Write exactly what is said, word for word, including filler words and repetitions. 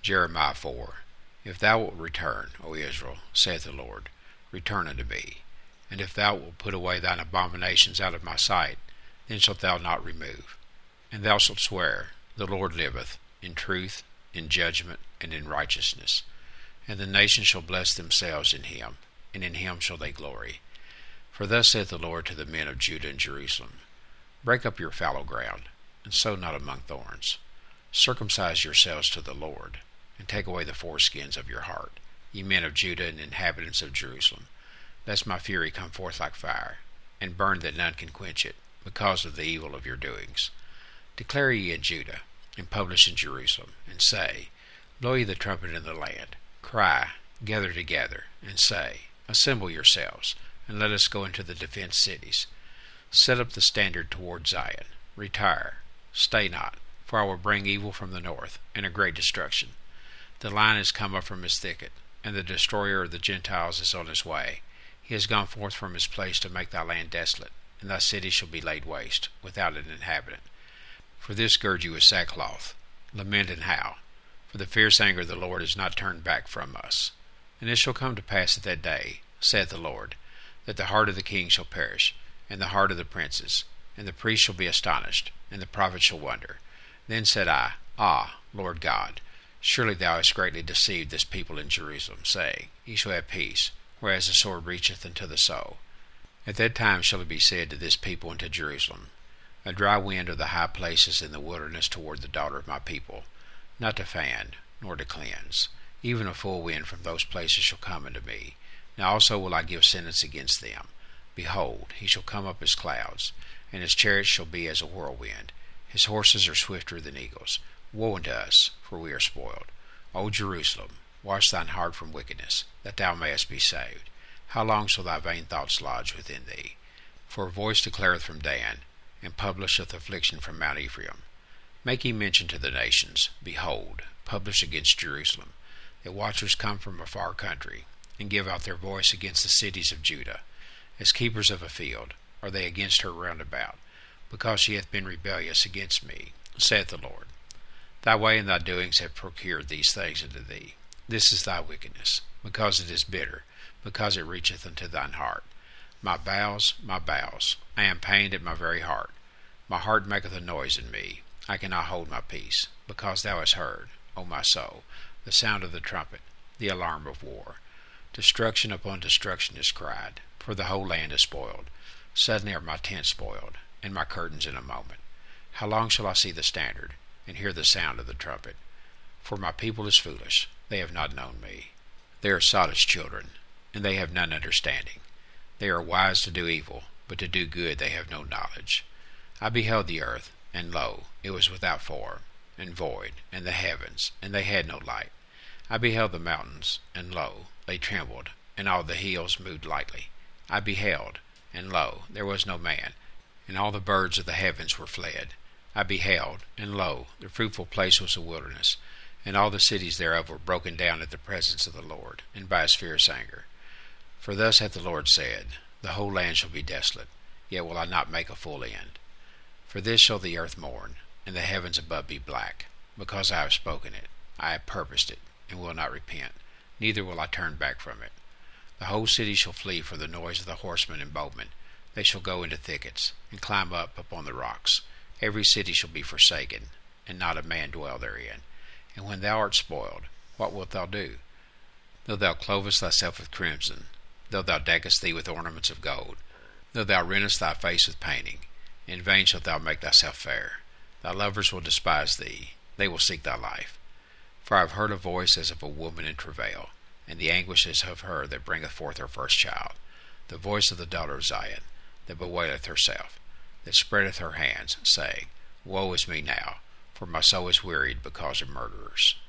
Jeremiah four. If thou wilt return, O Israel, saith the Lord, return unto me. And if thou wilt put away thine abominations out of my sight, then shalt thou not remove. And thou shalt swear, the Lord liveth, in truth, in judgment, and in righteousness. And the nations shall bless themselves in him, and in him shall they glory. For thus saith the Lord to the men of Judah and Jerusalem, break up your fallow ground, and sow not among thorns. Circumcise yourselves to the Lord, and take away the foreskins of your heart, ye men of Judah and inhabitants of Jerusalem, lest my fury come forth like fire, and burn that none can quench it, because of the evil of your doings. Declare ye in Judah, and publish in Jerusalem, and say, blow ye the trumpet in the land, cry, gather together, and say, assemble yourselves, and let us go into the defenced cities. Set up the standard toward Zion, retire, stay not, for I will bring evil from the north, and a great destruction. The lion is come up from his thicket, and the destroyer of the Gentiles is on his way. He has gone forth from his place to make thy land desolate, and thy city shall be laid waste, without an inhabitant. For this gird you with sackcloth, lament and howl, for the fierce anger of the Lord is not turned back from us. And it shall come to pass at that day, saith the Lord, that the heart of the king shall perish, and the heart of the princes, and the priests shall be astonished, and the prophets shall wonder. Then said I, Ah, Lord God, surely thou hast greatly deceived this people in Jerusalem, saying, Ye shall have peace, whereas the sword reacheth unto the soul. At that time shall it be said to this people and to Jerusalem, A dry wind of the high places in the wilderness toward the daughter of my people, not to fan, nor to cleanse. Even a full wind from those places shall come unto me. Now also will I give sentence against them. Behold, he shall come up as clouds, and his chariots shall be as a whirlwind. His horses are swifter than eagles. Woe unto us, for we are spoiled. O Jerusalem, wash thine heart from wickedness, that thou mayest be saved. How long shall thy vain thoughts lodge within thee? For a voice declareth from Dan, and publisheth affliction from Mount Ephraim. Make ye mention to the nations, behold, publish against Jerusalem, that watchers come from a far country, and give out their voice against the cities of Judah. As keepers of a field are they against her round about, because she hath been rebellious against me, saith the Lord. Thy way and thy doings have procured these things unto thee. This is thy wickedness, because it is bitter, because it reacheth unto thine heart. My bowels, my bowels, I am pained at my very heart. My heart maketh a noise in me. I cannot hold my peace, because thou hast heard, O my soul, the sound of the trumpet, the alarm of war. Destruction upon destruction is cried, for the whole land is spoiled. Suddenly are my tents spoiled, and my curtains in a moment. How long shall I see the standard, and hear the sound of the trumpet? For my people is foolish, they have not known me. They are sottish children, and they have none understanding. They are wise to do evil, but to do good they have no knowledge. I beheld the earth, and lo, it was without form, and void, and the heavens, and they had no light. I beheld the mountains, and lo, they trembled, and all the hills moved lightly. I beheld, and lo, there was no man, and all the birds of the heavens were fled. I beheld, and lo, the fruitful place was a wilderness, and all the cities thereof were broken down at the presence of the Lord, and by his fierce anger. For thus hath the Lord said, The whole land shall be desolate, yet will I not make a full end. For this shall the earth mourn, and the heavens above be black, because I have spoken it, I have purposed it, and will not repent, neither will I turn back from it. The whole city shall flee for the noise of the horsemen and bowmen. They shall go into thickets, and climb up upon the rocks. Every city shall be forsaken, and not a man dwell therein. And when thou art spoiled, what wilt thou do? Though thou clovest thyself with crimson, though thou deckest thee with ornaments of gold, though thou rentest thy face with painting, in vain shalt thou make thyself fair. Thy lovers will despise thee, they will seek thy life. For I have heard a voice as of a woman in travail, and the anguish is of her that bringeth forth her first child, the voice of the daughter of Zion, that bewaileth herself, that spreadeth her hands, saying, Woe is me now, for my soul is wearied because of murderers.